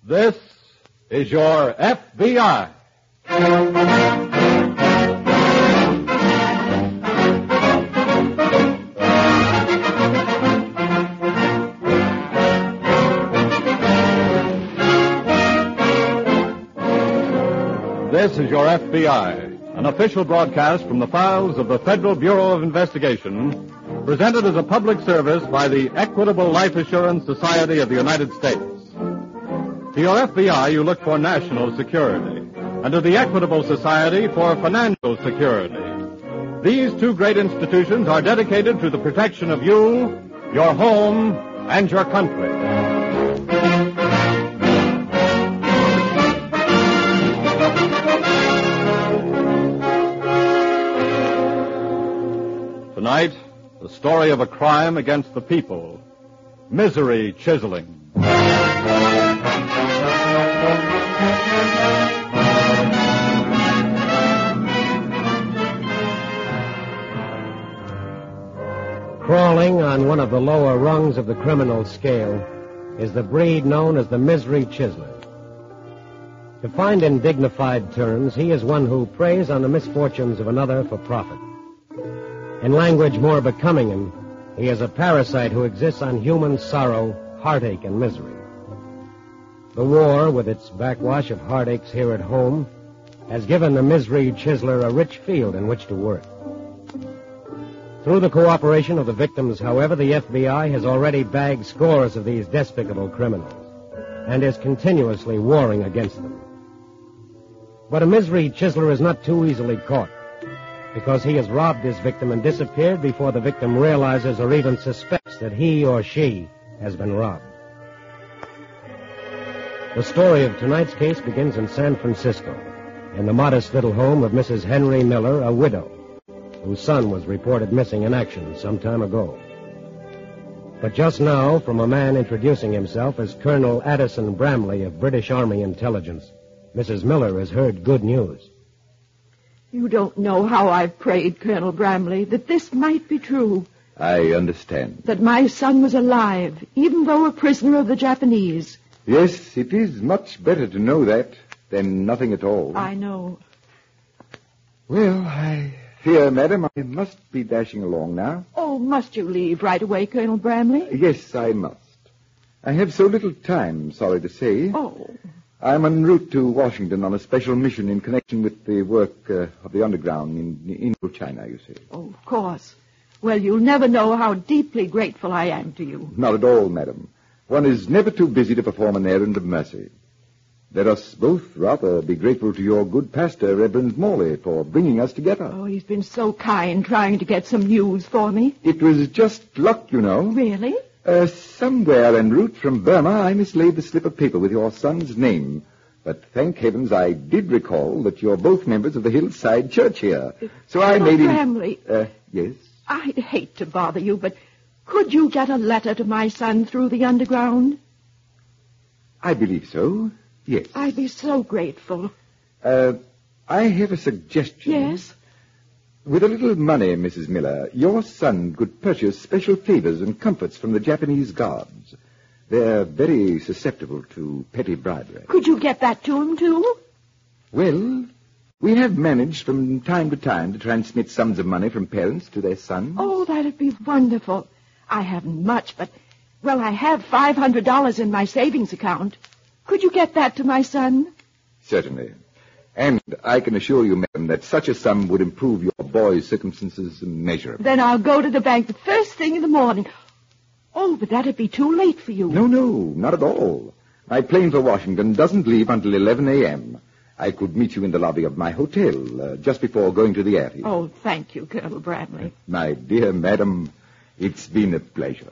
This is your FBI. This is your FBI, an official broadcast from the files of the Federal Bureau of Investigation, presented as a public service by the Equitable Life Assurance Society of the United States. To your FBI, you look for national security, and to the Equitable Society for financial security. These two great institutions are dedicated to the protection of you, your home, and your country. Tonight, the story of a crime against the people, misery chiseling. Crawling on one of the lower rungs of the criminal scale is the breed known as the misery chiseler. Defined in dignified terms, he is one who preys on the misfortunes of another for profit. In language more becoming him, he is a parasite who exists on human sorrow, heartache, and misery. The war, with its backwash of heartaches here at home, has given the misery chiseler a rich field in which to work. Through the cooperation of the victims, however, the FBI has already bagged scores of these despicable criminals and is continuously warring against them. But a misery chiseler is not too easily caught, because he has robbed his victim and disappeared before the victim realizes or even suspects that he or she has been robbed. The story of tonight's case begins in San Francisco, in the modest little home of Mrs. Henry Miller, a widow, whose son was reported missing in action some time ago. But just now, from a man introducing himself as Colonel Addison Bramley of British Army Intelligence, Mrs. Miller has heard good news. You don't know how I've prayed, Colonel Bramley, that this might be true. I understand. That my son was alive, even though a prisoner of the Japanese. Yes, it is much better to know that than nothing at all. I know. Well, I fear, madam, I must be dashing along now. Oh, must you leave right away, Colonel Bramley? Yes, I must. I have so little time, sorry to say. Oh. I'm en route to Washington on a special mission in connection with the work of the underground in Indochina, you see. Oh, of course. Well, you'll never know how deeply grateful I am to you. Not at all, madam. One is never too busy to perform an errand of mercy. Let us both rather be grateful to your good pastor, Reverend Morley, for bringing us together. Oh, he's been so kind trying to get some news for me. It was just luck, you know. Really? Somewhere en route from Burma, I mislaid the slip of paper with your son's name. But thank heavens I did recall that you're both members of the Hillside Church here. So I made him... Bramley. Yes? I'd hate to bother you, but could you get a letter to my son through the underground? I believe so, yes. I'd be so grateful. I have a suggestion. Yes? With a little money, Mrs. Miller, your son could purchase special favors and comforts from the Japanese guards. They're very susceptible to petty bribery. Could you get that to him, too? Well, we have managed from time to time to transmit sums of money from parents to their sons. Oh, that'd be wonderful. I haven't much, but, well, I have $500 in my savings account. Could you get that to my son? Certainly. And I can assure you, madam, that such a sum would improve your boy's circumstances immeasurably. Then I'll go to the bank the first thing in the morning. Oh, but that'd be too late for you. No, not at all. My plane for Washington doesn't leave until 11 a.m. I could meet you in the lobby of my hotel just before going to the airfield. Oh, thank you, Colonel Bramley. My dear madam, it's been a pleasure.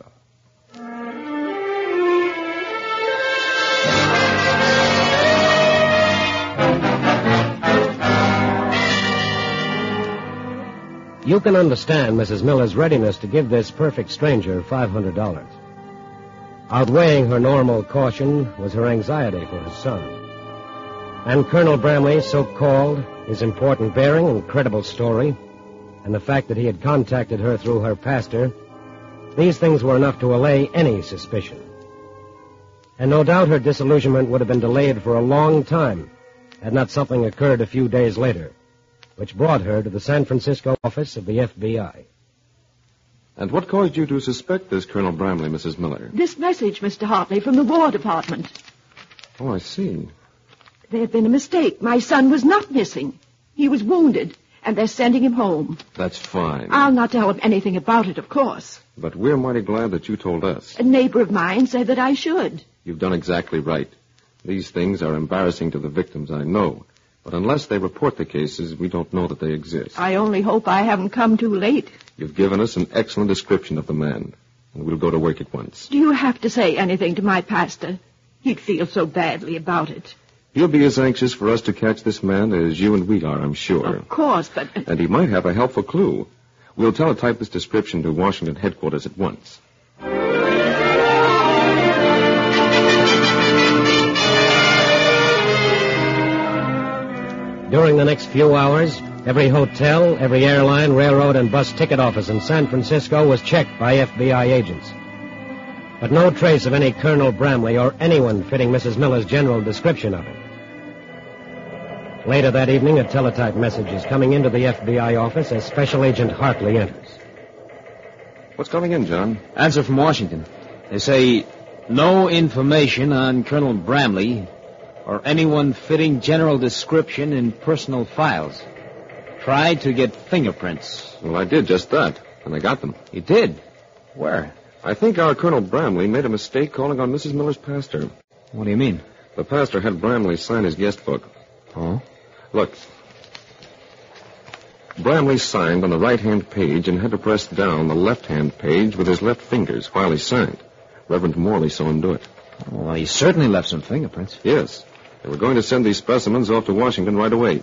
You can understand Mrs. Miller's readiness to give this perfect stranger $500. Outweighing her normal caution was her anxiety for his son. And Colonel Bramley's so-called, his important bearing and credible story, and the fact that he had contacted her through her pastor, these things were enough to allay any suspicion. And no doubt her disillusionment would have been delayed for a long time had not something occurred a few days later, which brought her to the San Francisco office of the FBI. And what caused you to suspect this Colonel Bramley, Mrs. Miller? This message, Mr. Hartley, from the War Department. Oh, I see. There had been a mistake. My son was not missing. He was wounded, and they're sending him home. That's fine. I'll not tell him anything about it, of course. But we're mighty glad that you told us. A neighbor of mine said that I should. You've done exactly right. These things are embarrassing to the victims, I know. But unless they report the cases, we don't know that they exist. I only hope I haven't come too late. You've given us an excellent description of the man, and we'll go to work at once. Do you have to say anything to my pastor? He'd feel so badly about it. He'll be as anxious for us to catch this man as you and we are, I'm sure. Of course, but... And he might have a helpful clue. We'll teletype this description to Washington headquarters at once. During the next few hours, every hotel, every airline, railroad, and bus ticket office in San Francisco was checked by FBI agents. But no trace of any Colonel Bramley or anyone fitting Mrs. Miller's general description of him. Later that evening, a teletype message is coming into the FBI office as Special Agent Hartley enters. What's coming in, John? Answer from Washington. They say no information on Colonel Bramley or anyone fitting general description in personal files. Tried to get fingerprints. Well, I did just that, and I got them. You did? Where? I think our Colonel Bramley made a mistake calling on Mrs. Miller's pastor. What do you mean? The pastor had Bramley sign his guest book. Oh? Look. Bramley signed on the right-hand page and had to press down the left-hand page with his left fingers while he signed. Reverend Morley saw him do it. Well, he certainly left some fingerprints. Yes. They were going to send these specimens off to Washington right away.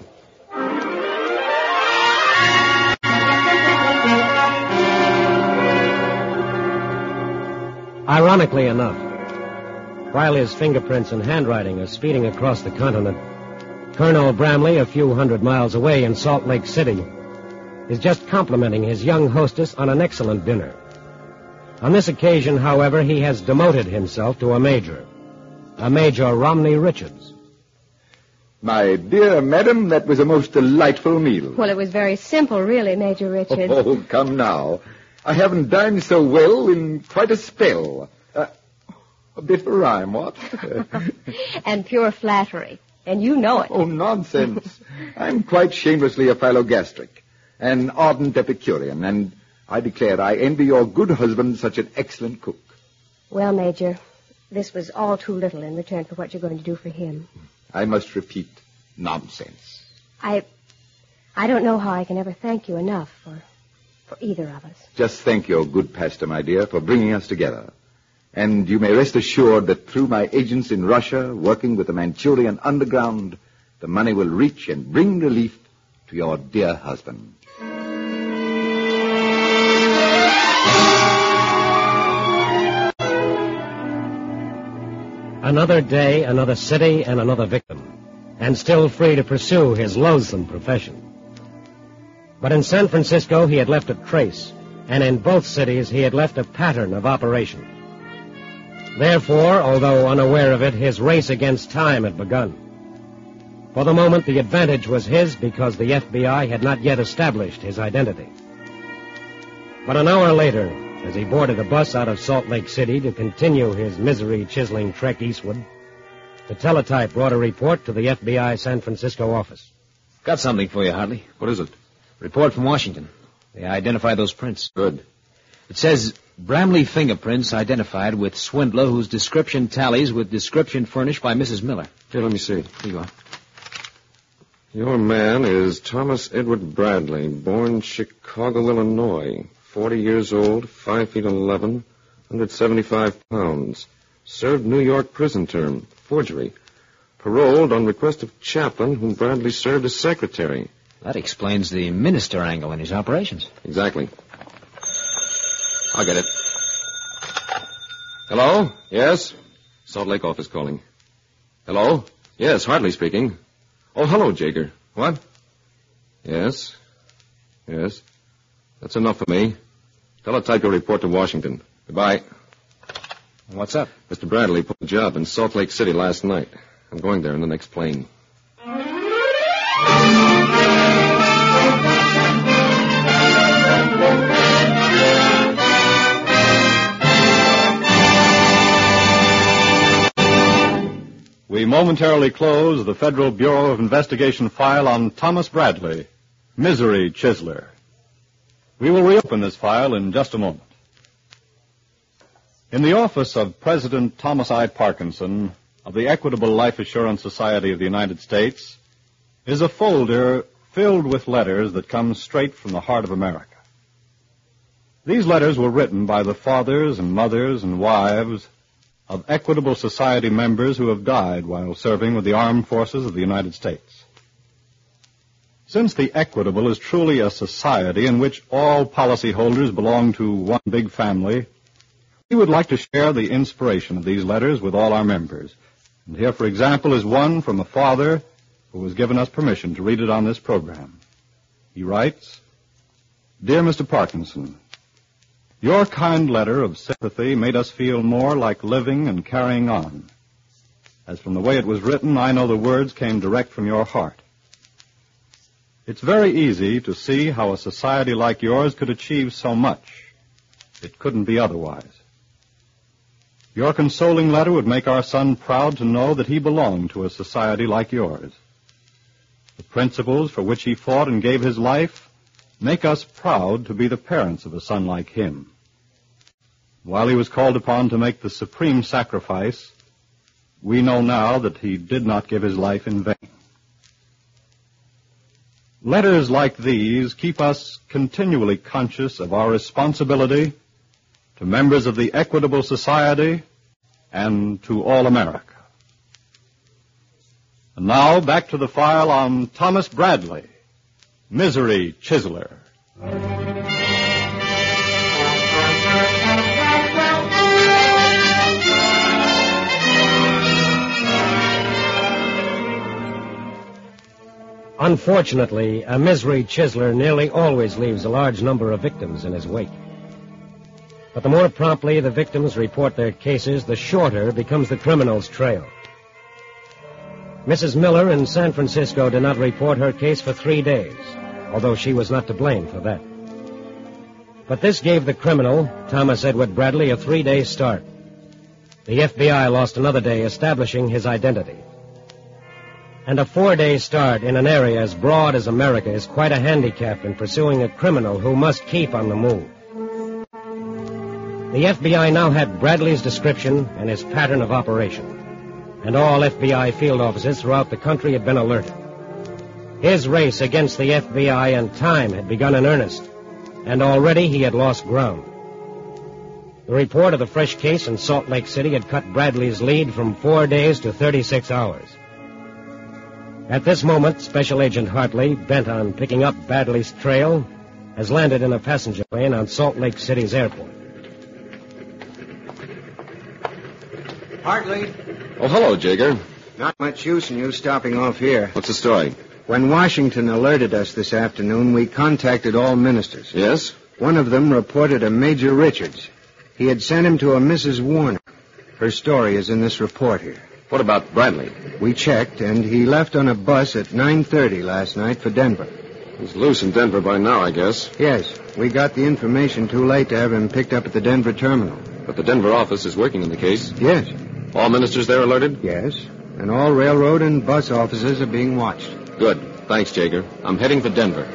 Ironically enough, while his fingerprints and handwriting are speeding across the continent, Colonel Bramley, a few hundred miles away in Salt Lake City, is just complimenting his young hostess on an excellent dinner. On this occasion, however, he has demoted himself to a Major Romney Richards. My dear madam, that was a most delightful meal. Well, it was very simple, really, Major Richards. Oh, come now. I haven't dined so well in quite a spell. A bit of a rhyme, what? And pure flattery. And you know it. Oh, nonsense. I'm quite shamelessly a philogastric, an ardent Epicurean, and I declare I envy your good husband such an excellent cook. Well, Major, this was all too little in return for what you're going to do for him. I must repeat, nonsense. I don't know how I can ever thank you enough for either of us. Just thank your good pastor, my dear, for bringing us together. And you may rest assured that through my agents in Russia, working with the Manchurian underground, the money will reach and bring relief to your dear husband. Another day, another city, and another victim, and still free to pursue his loathsome profession. But in San Francisco, he had left a trace, and in both cities, he had left a pattern of operation. Therefore, although unaware of it, his race against time had begun. For the moment, the advantage was his because the FBI had not yet established his identity. But an hour later, as he boarded a bus out of Salt Lake City to continue his misery-chiseling trek eastward, the teletype brought a report to the FBI San Francisco office. Got something for you, Hartley. What is it? Report from Washington. They identified those prints. Good. It says Bramley fingerprints identified with swindler whose description tallies with description furnished by Mrs. Miller. Here, let me see. Here you are. Your man is Thomas Edward Bradley, born Chicago, Illinois. 40 years old, 5 feet 11, 175 pounds. Served New York prison term, forgery. Paroled on request of chaplain whom Bradley served as secretary. That explains the minister angle in his operations. Exactly. I'll get it. Hello? Yes? Salt Lake office calling. Hello? Yes, Hartley speaking. Oh, hello, Jager. What? Yes. Yes. That's enough for me. Teletype your report to Washington. Goodbye. What's up? Mr. Bradley put a job in Salt Lake City last night. I'm going there in the next plane. We momentarily close the Federal Bureau of Investigation file on Thomas Bradley, Misery Chisler. We will reopen this file in just a moment. In the office of President Thomas I. Parkinson of the Equitable Life Assurance Society of the United States is a folder filled with letters that come straight from the heart of America. These letters were written by the fathers and mothers and wives of Equitable Society members who have died while serving with the armed forces of the United States. Since the Equitable is truly a society in which all policyholders belong to one big family, we would like to share the inspiration of these letters with all our members. And here, for example, is one from a father who has given us permission to read it on this program. He writes, Dear Mr. Parkinson, your kind letter of sympathy made us feel more like living and carrying on. As from the way it was written, I know the words came direct from your heart. It's very easy to see how a society like yours could achieve so much. It couldn't be otherwise. Your consoling letter would make our son proud to know that he belonged to a society like yours. The principles for which he fought and gave his life make us proud to be the parents of a son like him. While he was called upon to make the supreme sacrifice, we know now that he did not give his life in vain. Letters like these keep us continually conscious of our responsibility to members of the Equitable Society and to all America. And now back to the file on Thomas Bradley, Misery Chisler. Unfortunately, a Misery Chisler nearly always leaves a large number of victims in his wake. But the more promptly the victims report their cases, the shorter becomes the criminal's trail. Mrs. Miller in San Francisco did not report her case for 3 days, although she was not to blame for that. But this gave the criminal, Thomas Edward Bradley, a 3-day start. The FBI lost another day establishing his identity. And a 4-day start in an area as broad as America is quite a handicap in pursuing a criminal who must keep on the move. The FBI now had Bradley's description and his pattern of operation, and all FBI field offices throughout the country had been alerted. His race against the FBI and time had begun in earnest, and already he had lost ground. The report of the fresh case in Salt Lake City had cut Bradley's lead from 4 days to 36 hours. At this moment, Special Agent Hartley, bent on picking up Bradley's trail, has landed in a passenger plane on Salt Lake City's airport. Hartley. Oh, hello, Jager. Not much use in you stopping off here. What's the story? When Washington alerted us this afternoon, we contacted all ministers. Yes? One of them reported a Major Richards. He had sent him to a Mrs. Warner. Her story is in this report here. What about Bradley? We checked, and he left on a bus at 9:30 last night for Denver. He's loose in Denver by now, I guess. Yes, we got the information too late to have him picked up at the Denver terminal. But the Denver office is working in the case. Yes. All ministers there alerted? Yes, and all railroad and bus offices are being watched. Good. Thanks, Jager. I'm heading for Denver.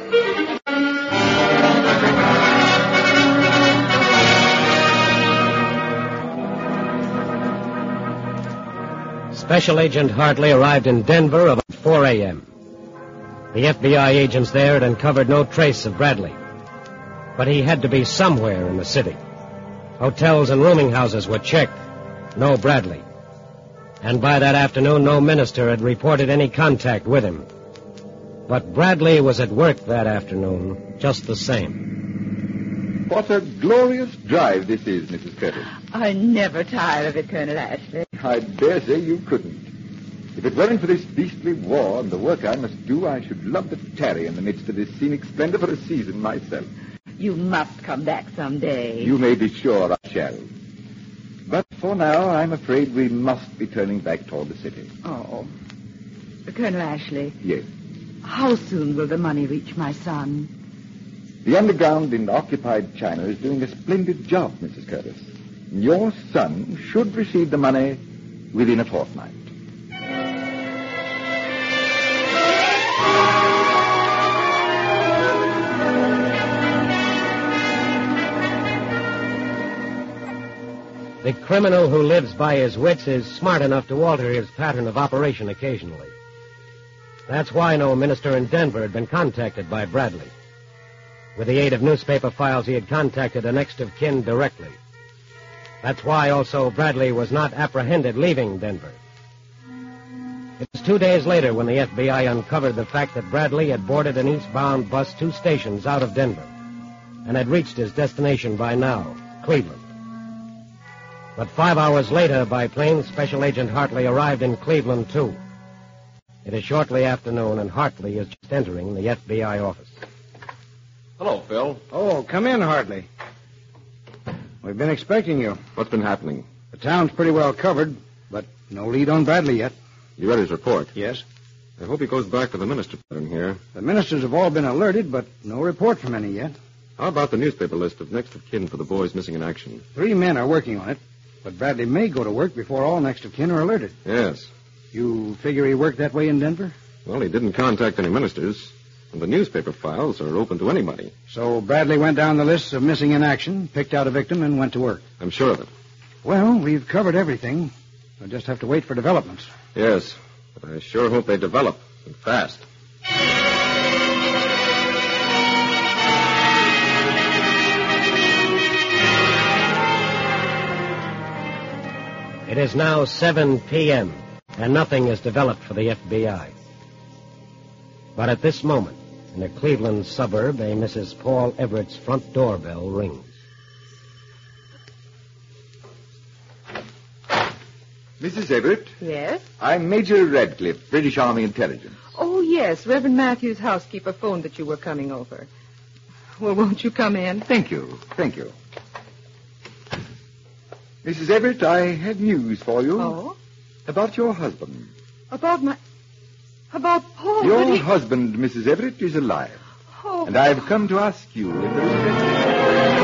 Special Agent Hartley arrived in Denver about 4 a.m. The FBI agents there had uncovered no trace of Bradley. But he had to be somewhere in the city. Hotels and rooming houses were checked. No Bradley. And by that afternoon, no minister had reported any contact with him. But Bradley was at work that afternoon, just the same. What a glorious drive this is, Mrs. Pettis. I never tire of it, Colonel Ashley. I dare say you couldn't. If it weren't for this beastly war and the work I must do, I should love to tarry in the midst of this scenic splendor for a season myself. You must come back someday. You may be sure I shall. But for now, I'm afraid we must be turning back toward the city. Oh. Colonel Ashley, Yes. how soon will the money reach my son? The underground in occupied China is doing a splendid job, Mrs. Curtis. Your son should receive the money within a fortnight. The criminal who lives by his wits is smart enough to alter his pattern of operation occasionally. That's why no minister in Denver had been contacted by Bradley. With the aid of newspaper files, he had contacted a next of kin directly. That's why also Bradley was not apprehended leaving Denver. It was 2 days later when the FBI uncovered the fact that Bradley had boarded an eastbound bus 2 stations out of Denver and had reached his destination by now, Cleveland. But 5 hours later, by plane, Special Agent Hartley arrived in Cleveland, too. It is shortly afternoon, and Hartley is just entering the FBI office. Hello, Phil. Oh, come in, Hartley. We've been expecting you. What's been happening? The town's pretty well covered, but no lead on Bradley yet. You read his report? Yes. I hope he goes back to the minister in here. The ministers have all been alerted, but no report from any yet. How about the newspaper list of next of kin for the boys missing in action? 3 men are working on it, but Bradley may go to work before all next of kin are alerted. Yes. You figure he worked that way in Denver? Well, he didn't contact any ministers, and the newspaper files are open to anybody. So Bradley went down the list of missing in action, picked out a victim, and went to work. I'm sure of it. Well, we've covered everything. We'll just have to wait for developments. Yes, but I sure hope they develop, and fast. It is now 7 p.m., and nothing is developed for the FBI. But at this moment, in a Cleveland suburb, a Mrs. Paul Everett's front doorbell rings. Mrs. Everett? Yes? I'm Major Radcliffe, British Army Intelligence. Oh, yes. Reverend Matthews' housekeeper phoned that you were coming over. Well, won't you come in? Thank you. Thank you. Mrs. Everett, I have news for you. Oh? About your husband. About Paul. Your but he... husband, Mrs. Everett, is alive. Oh. And I've come to ask you in the respect...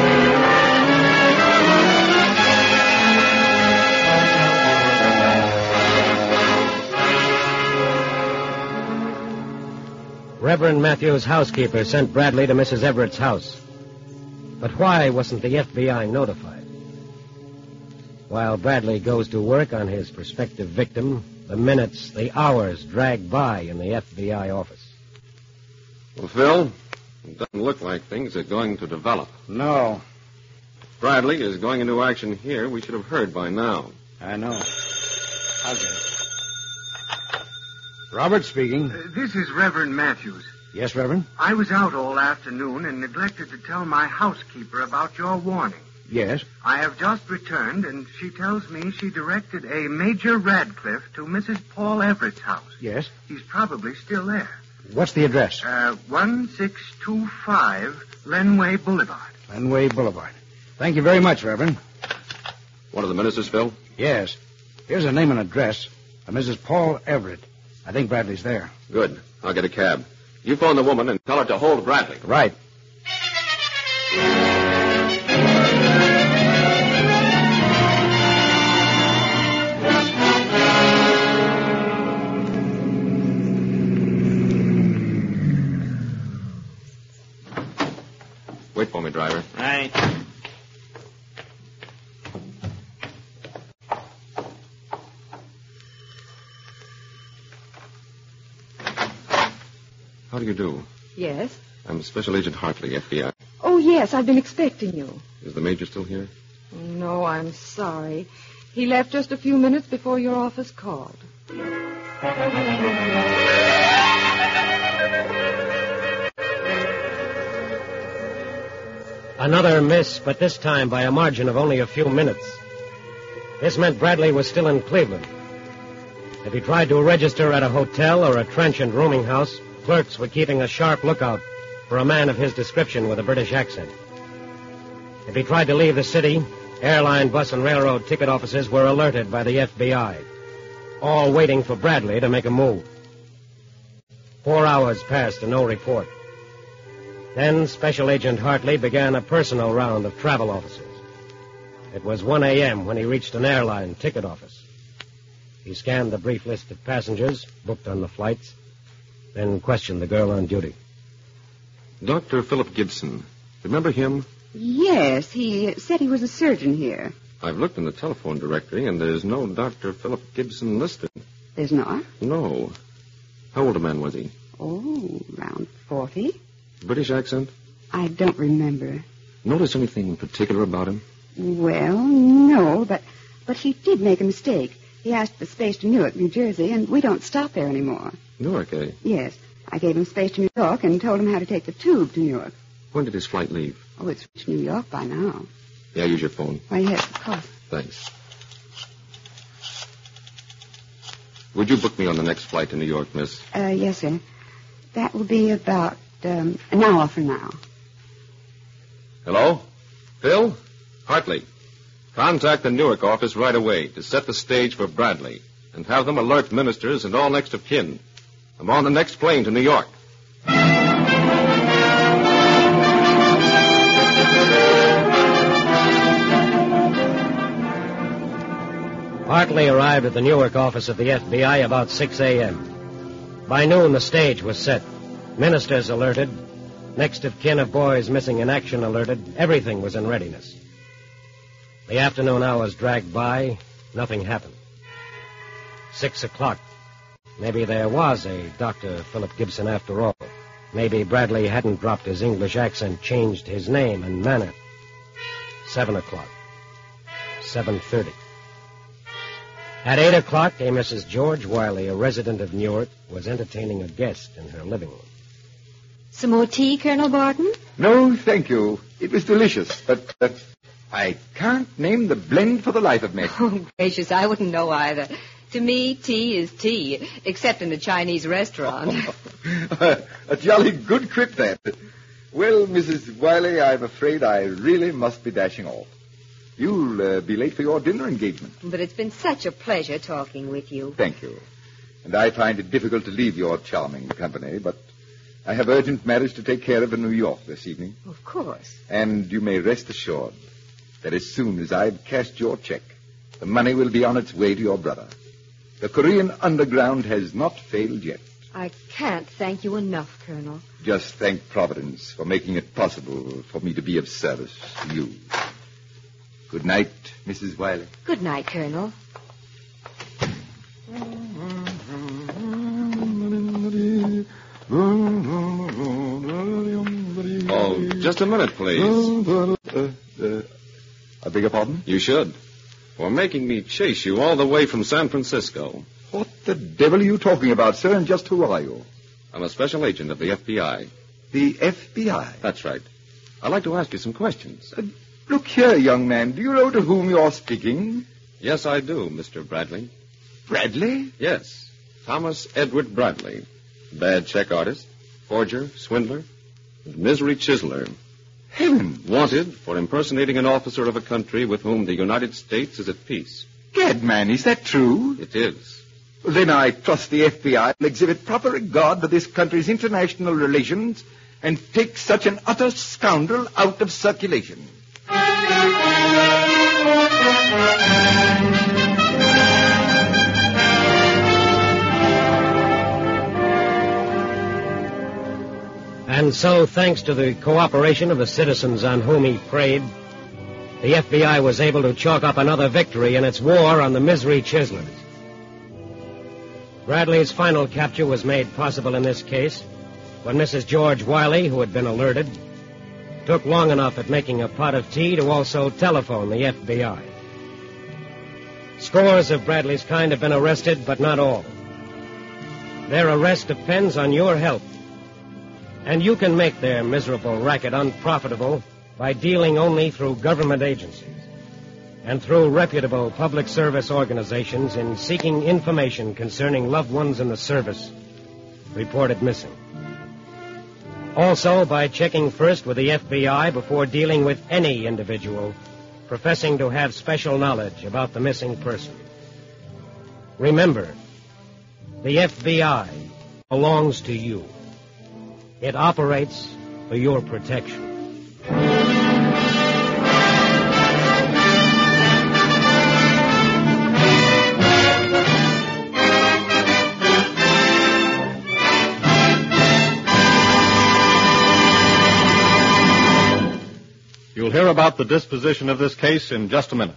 Reverend Matthews' housekeeper sent Bradley to Mrs. Everett's house. But why wasn't the FBI notified? While Bradley goes to work on his prospective victim, the minutes, the hours drag by in the FBI office. Well, Phil, it doesn't look like things are going to develop. No. If Bradley is going into action here, we should have heard by now. I know. I'll get it. Robert speaking. This is Reverend Matthews. Yes, Reverend? I was out all afternoon and neglected to tell my housekeeper about your warning. Yes. I have just returned, and she tells me she directed a Major Radcliffe to Mrs. Paul Everett's house. Yes. He's probably still there. What's the address? 1625 Lenway Boulevard. Lenway Boulevard. Thank you very much, Reverend. One of the ministers, Phil? Yes. Here's a name and address. Mrs. Paul Everett. I think Bradley's there. Good. I'll get a cab. You phone the woman and tell her to hold Bradley. Right. Wait for me, driver. Right. How do you do? Yes? I'm Special Agent Hartley, FBI. Oh, yes. I've been expecting you. Is the major still here? No, I'm sorry. He left just a few minutes before your office called. Another miss, but this time by a margin of only a few minutes. This meant Bradley was still in Cleveland. If he tried to register at a hotel or a trenchant rooming house, clerks were keeping a sharp lookout for a man of his description with a British accent. If he tried to leave the city, Airline, bus, and railroad ticket offices were alerted by the FBI, all waiting for Bradley to make a move. 4 hours passed and no report. Then Special Agent Hartley began a personal round of travel offices. It was 1 a.m. when he reached an airline ticket office. He scanned the brief list of passengers booked on the flights, then questioned the girl on duty. Dr. Philip Gibson. Remember him? Yes, he said he was a surgeon here. I've looked in the telephone directory, and there's no Dr. Philip Gibson listed. There's not? No. How old a man was he? Oh, around 40. British accent? I don't remember. Notice anything in particular about him? Well, no, but he did make a mistake. He asked for space to Newark, New Jersey, and we don't stop there anymore. Newark, eh? Yes. I gave him space to New York and told him how to take the tube to Newark. When did his flight leave? Oh, it's reached New York by now. Yeah, use your phone. Why, yes, of course. Thanks. Would you book me on the next flight to New York, miss? Yes, sir. That will be about an hour from now. Hello? Phil? Hartley. Contact the Newark office right away to set the stage for Bradley and have them alert ministers and all next of kin. I'm on the next plane to New York. Hartley arrived at the Newark office of the FBI about 6 a.m. By noon, the stage was set. Ministers alerted. Next of kin of boys missing in action alerted. Everything was in readiness. The afternoon hours dragged by. Nothing happened. 6 o'clock. Maybe there was a Dr. Philip Gibson after all. Maybe Bradley hadn't dropped his English accent, changed his name and manner. 7 o'clock. 7:30. At 8 o'clock, a Mrs. George Wiley, a resident of Newark, was entertaining a guest in her living room. Some more tea, Colonel Barton? No, thank you. It was delicious, but I can't name the blend for the life of me. Oh, gracious, I wouldn't know either. To me, tea is tea, except in a Chinese restaurant. A jolly good trip, then. Well, Mrs. Wiley, I'm afraid I really must be dashing off. You'll be late for your dinner engagement. But it's been such a pleasure talking with you. Thank you. And I find it difficult to leave your charming company, but I have urgent matters to take care of in New York this evening. Of course. And you may rest assured that as soon as I've cashed your check, the money will be on its way to your brother. The Korean underground has not failed yet. I can't thank you enough, Colonel. Just thank Providence for making it possible for me to be of service to you. Good night, Mrs. Wiley. Good night, Colonel. Oh, just a minute, please. I beg your pardon? You should. For making me chase you all the way from San Francisco. What the devil are you talking about, sir, and just who are you? I'm a special agent of the FBI. The FBI? That's right. I'd like to ask you some questions. Look here, young man. Do you know to whom you're speaking? Yes, I do, Mr. Bradley. Bradley? Yes. Thomas Edward Bradley. Bad check artist, forger, swindler, and misery chiseler. Heaven! Wanted for impersonating an officer of a country with whom the United States is at peace. Gad, man, is that true? It is. Then I trust the FBI will exhibit proper regard for this country's international relations and take such an utter scoundrel out of circulation. And so, thanks to the cooperation of the citizens on whom he preyed, the FBI was able to chalk up another victory in its war on the misery chiselers. Bradley's final capture was made possible in this case when Mrs. George Wiley, who had been alerted, took long enough at making a pot of tea to also telephone the FBI. Scores of Bradley's kind have been arrested, but not all. Their arrest depends on your help. And you can make their miserable racket unprofitable by dealing only through government agencies and through reputable public service organizations in seeking information concerning loved ones in the service reported missing. Also by checking first with the FBI before dealing with any individual professing to have special knowledge about the missing person. Remember, the FBI belongs to you. It operates for your protection. You'll hear about the disposition of this case in just a minute.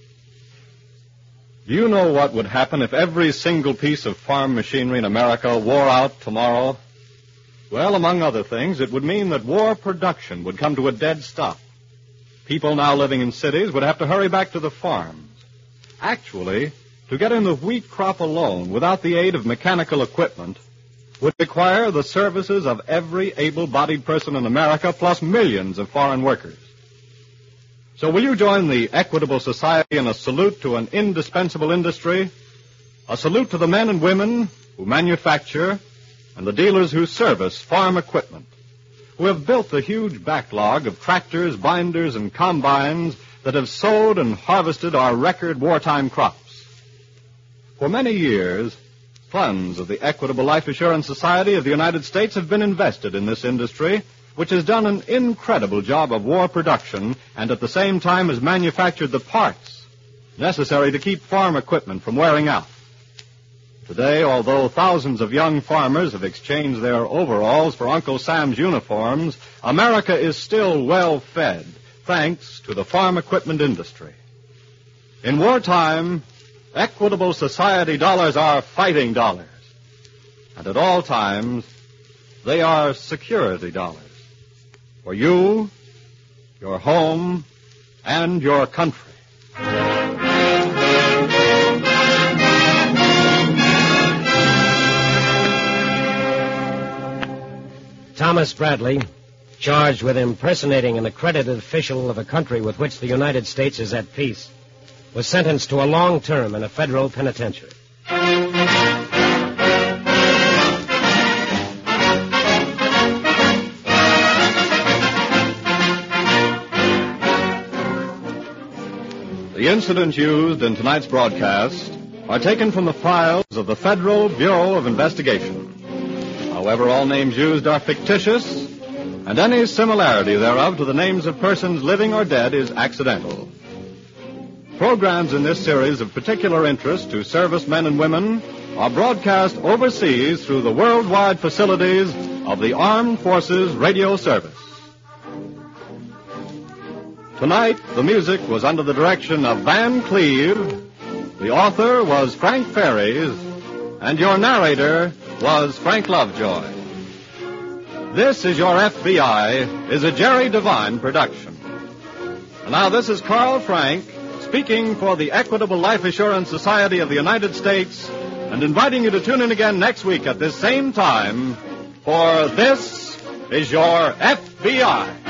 Do you know what would happen if every single piece of farm machinery in America wore out tomorrow? Well, among other things, it would mean that war production would come to a dead stop. People now living in cities would have to hurry back to the farms. Actually, to get in the wheat crop alone without the aid of mechanical equipment would require the services of every able-bodied person in America, plus millions of foreign workers. So will you join the Equitable Society in a salute to an indispensable industry? A salute to the men and women who manufacture and the dealers who service farm equipment, who have built the huge backlog of tractors, binders, and combines that have sowed and harvested our record wartime crops. For many years, funds of the Equitable Life Assurance Society of the United States have been invested in this industry, which has done an incredible job of war production and at the same time has manufactured the parts necessary to keep farm equipment from wearing out. Today, although thousands of young farmers have exchanged their overalls for Uncle Sam's uniforms, America is still well fed, thanks to the farm equipment industry. In wartime, Equitable Society dollars are fighting dollars. And at all times, they are security dollars. For you, your home, and your country. Thomas Bradley, charged with impersonating an accredited official of a country with which the United States is at peace, was sentenced to a long term in a federal penitentiary. The incidents used in tonight's broadcast are taken from the files of the Federal Bureau of Investigation. However, all names used are fictitious, and any similarity thereof to the names of persons living or dead is accidental. Programs in this series of particular interest to servicemen and women are broadcast overseas through the worldwide facilities of the Armed Forces Radio Service. Tonight, the music was under the direction of Van Cleve, the author was Frank Ferries, and your narrator was Frank Lovejoy. This is Your FBI is a Jerry Devine production. And now this is Carl Frank speaking for the Equitable Life Assurance Society of the United States and inviting you to tune in again next week at this same time for This is Your FBI.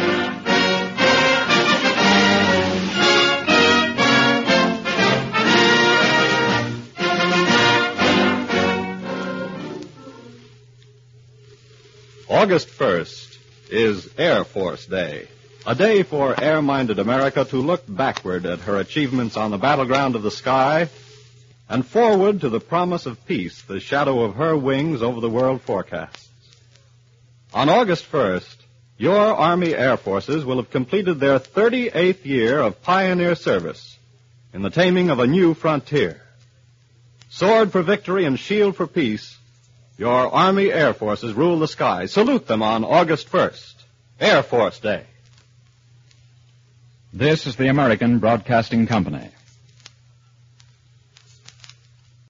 August 1st is Air Force Day, a day for air-minded America to look backward at her achievements on the battleground of the sky and forward to the promise of peace, the shadow of her wings over the world forecasts. On August 1st, your Army Air Forces will have completed their 38th year of pioneer service in the taming of a new frontier. Sword for victory and shield for peace, your Army Air Forces rule the skies. Salute them on August 1st, Air Force Day. This is the American Broadcasting Company.